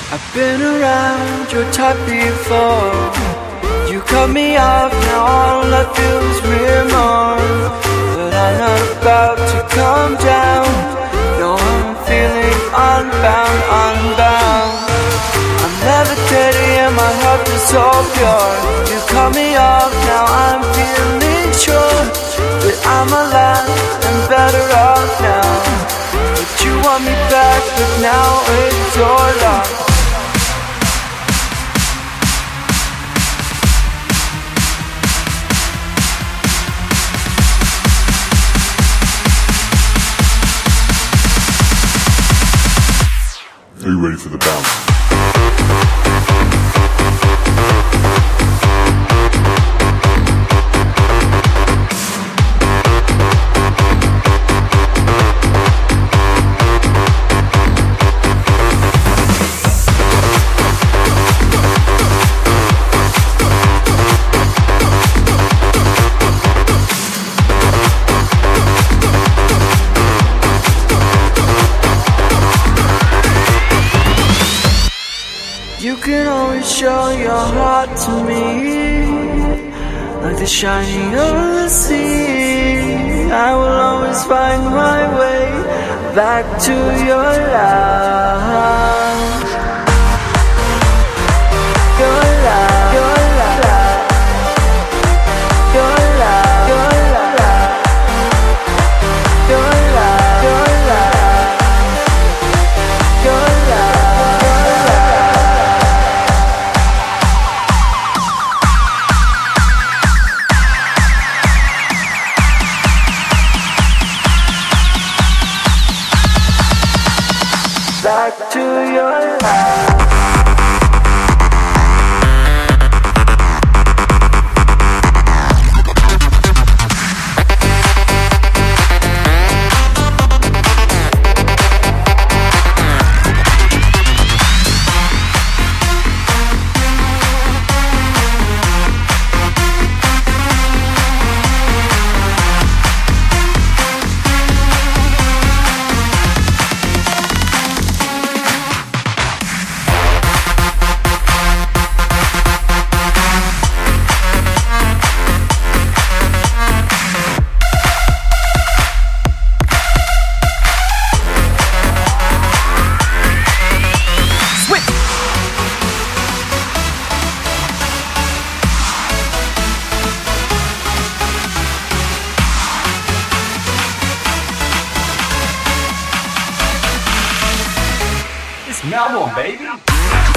I've been around your type before. You cut me off, now all I feel is remorse. But I'm not about to come down. No, I'm feeling unbound, unbound. I'm levitating and my heart is so pure. You cut me off, now I'm feeling sure that I'm alive and better off now. But you want me back, but now it's your loss. Are you ready for the bounce? You can always show your heart to me, like the shining of the sea. I will always find my way back to your love. Your love, your love, your love, your love, your love, your love, your love. Back to your life. Melbourne, baby.